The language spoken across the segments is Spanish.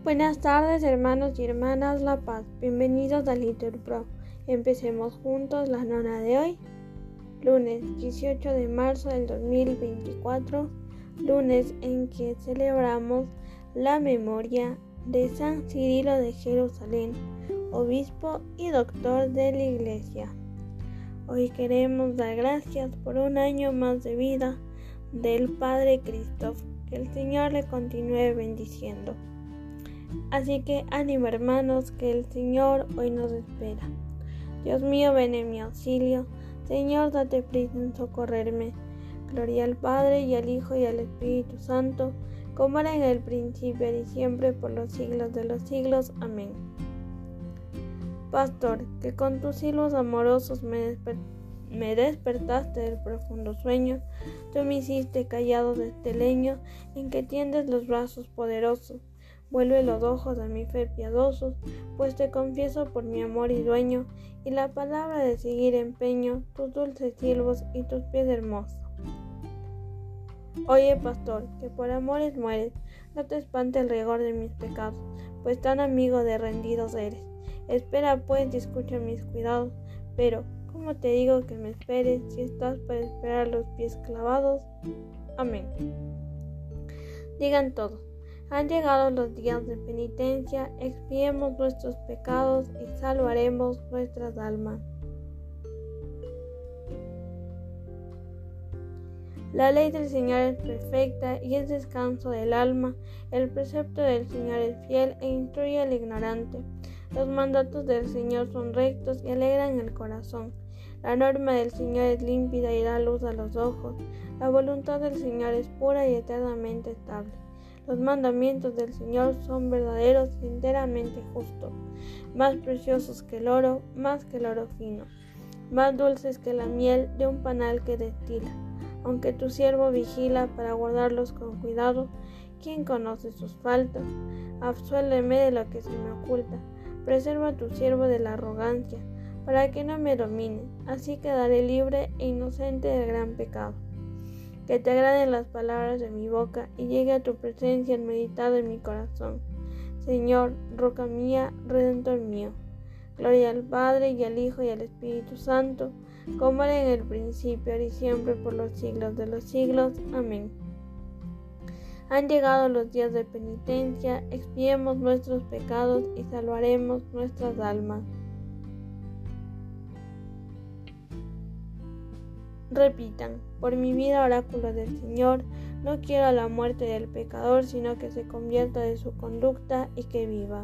Buenas tardes, hermanos y hermanas La Paz. Bienvenidos a LiturPro. Empecemos juntos la nona de hoy, lunes 18 de marzo del 2024, lunes en que celebramos la memoria de San Cirilo de Jerusalén, obispo y doctor de la Iglesia. Hoy queremos dar gracias por un año más de vida del Padre Christoph. Que el Señor le continúe bendiciendo. Así que ánimo, hermanos, que el Señor hoy nos espera. Dios mío, ven en mi auxilio. Señor, date prisa en socorrerme. Gloria al Padre, y al Hijo, y al Espíritu Santo, como era en el principio, y siempre, por los siglos de los siglos. Amén. Pastor, que con tus hilos amorosos me despertaste del profundo sueño, tú me hiciste callado de este leño en que tiendes los brazos poderosos. Vuelve los ojos a mi fe piadosos, pues te confieso por mi amor y dueño, y la palabra de seguir empeño, tus dulces silbos y tus pies hermosos. Oye, pastor, que por amores mueres, no te espante el rigor de mis pecados, pues tan amigo de rendidos eres. Espera pues y escucha mis cuidados, pero ¿cómo te digo que me esperes si estás para esperar los pies clavados? Amén. Digan todos. Han llegado los días de penitencia, expiemos nuestros pecados y salvaremos nuestras almas. La ley del Señor es perfecta y es descanso del alma. El precepto del Señor es fiel e instruye al ignorante. Los mandatos del Señor son rectos y alegran el corazón. La norma del Señor es límpida y da luz a los ojos. La voluntad del Señor es pura y eternamente estable. Los mandamientos del Señor son verdaderos y enteramente justos, más preciosos que el oro, más que el oro fino, más dulces que la miel de un panal que destila. Aunque tu siervo vigila para guardarlos con cuidado, ¿quién conoce sus faltas? Absuélveme de lo que se me oculta, preserva a tu siervo de la arrogancia, para que no me domine, así quedaré libre e inocente del gran pecado. Que te agraden las palabras de mi boca y llegue a tu presencia el meditado en mi corazón. Señor, roca mía, redentor mío. Gloria al Padre, y al Hijo, y al Espíritu Santo, como era en el principio, ahora y siempre, por los siglos de los siglos. Amén. Han llegado los días de penitencia, expiemos nuestros pecados y salvaremos nuestras almas. Repitan, por mi vida, oráculo del Señor, no quiero la muerte del pecador, sino que se convierta de su conducta y que viva.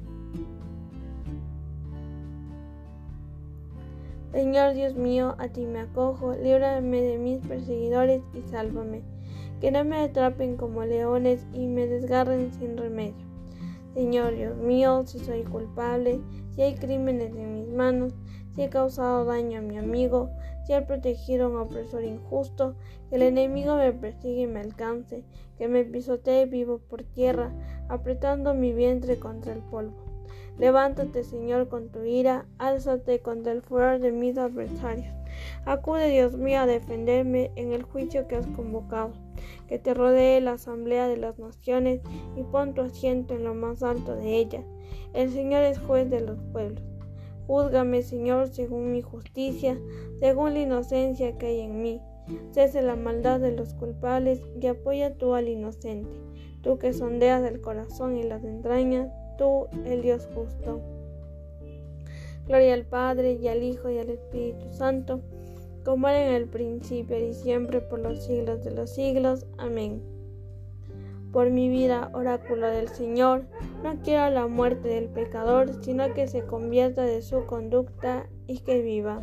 Señor Dios mío, a ti me acojo, líbrame de mis perseguidores y sálvame, que no me atrapen como leones y me desgarren sin remedio. Señor Dios mío, si soy culpable, si hay crímenes en mis manos, si he causado daño a mi amigo, si he protegido a un opresor injusto, que el enemigo me persiga y me alcance, que me pisotee vivo por tierra, apretando mi vientre contra el polvo. Levántate, Señor, con tu ira, álzate contra el furor de mis adversarios. Acude, Dios mío, a defenderme en el juicio que has convocado. Que te rodee la asamblea de las naciones y pon tu asiento en lo más alto de ella. El Señor es juez de los pueblos. Júzgame, Señor, según mi justicia, según la inocencia que hay en mí. Cese la maldad de los culpables y apoya tú al inocente. Tú que sondeas el corazón y las entrañas, tú, el Dios justo. Gloria al Padre, y al Hijo, y al Espíritu Santo, como era en el principio, y siempre, por los siglos de los siglos. Amén. Por mi vida, oráculo del Señor, no quiero la muerte del pecador, sino que se convierta de su conducta y que viva.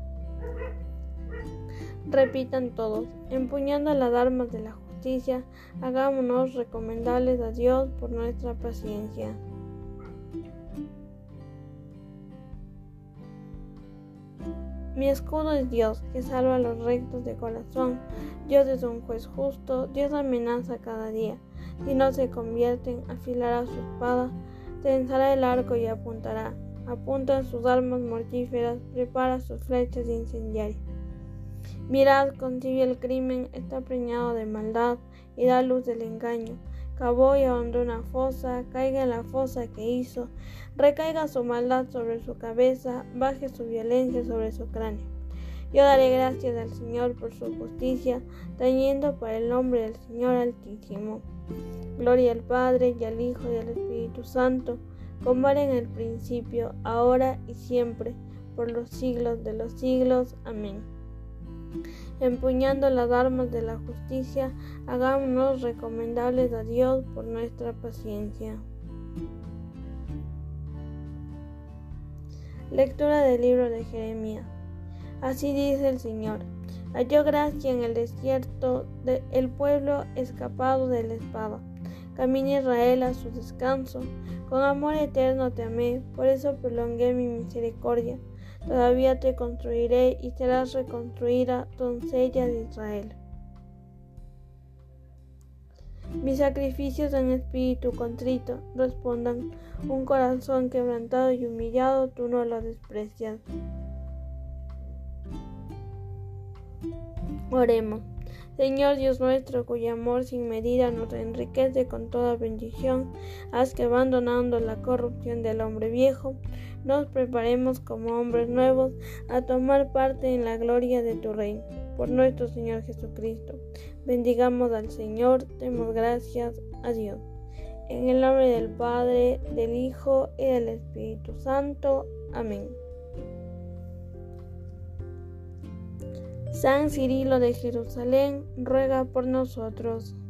Repitan todos, empuñando las armas de la justicia, hagámonos recomendables a Dios por nuestra paciencia. Mi escudo es Dios, que salva a los rectos de corazón. Dios es un juez justo, Dios amenaza cada día. Si no se convierten, afilará su espada, tensará el arco y apuntará. Apunta sus armas mortíferas, prepara sus flechas incendiarias. Mirad, concibe el crimen, está preñado de maldad y da luz del engaño. cavó y ahondó una fosa, caiga en la fosa que hizo, recaiga su maldad sobre su cabeza, baje su violencia sobre su cráneo. Yo daré gracias al Señor por su justicia, tañendo para el nombre del Señor Altísimo. Gloria al Padre, y al Hijo, y al Espíritu Santo, como era en el principio, ahora y siempre, por los siglos de los siglos. Amén. Empuñando las armas de la justicia, hagámonos recomendables a Dios por nuestra paciencia. Lectura del libro de Jeremías. Así dice el Señor: halló gracia en el desierto, el pueblo escapado de la espada. Camina Israel a su descanso, con amor eterno te amé, por eso prolongué mi misericordia. Todavía te construiré y serás reconstruida, doncella de Israel. Mis sacrificios en espíritu contrito respondan, un corazón quebrantado y humillado tú no lo desprecias. Oremos. Señor Dios nuestro, cuyo amor sin medida nos enriquece con toda bendición, haz que abandonando la corrupción del hombre viejo, nos preparemos como hombres nuevos a tomar parte en la gloria de tu reino. Por nuestro Señor Jesucristo. Bendigamos al Señor, demos gracias a Dios. En el nombre del Padre, del Hijo y del Espíritu Santo. Amén. San Cirilo de Jerusalén, ruega por nosotros.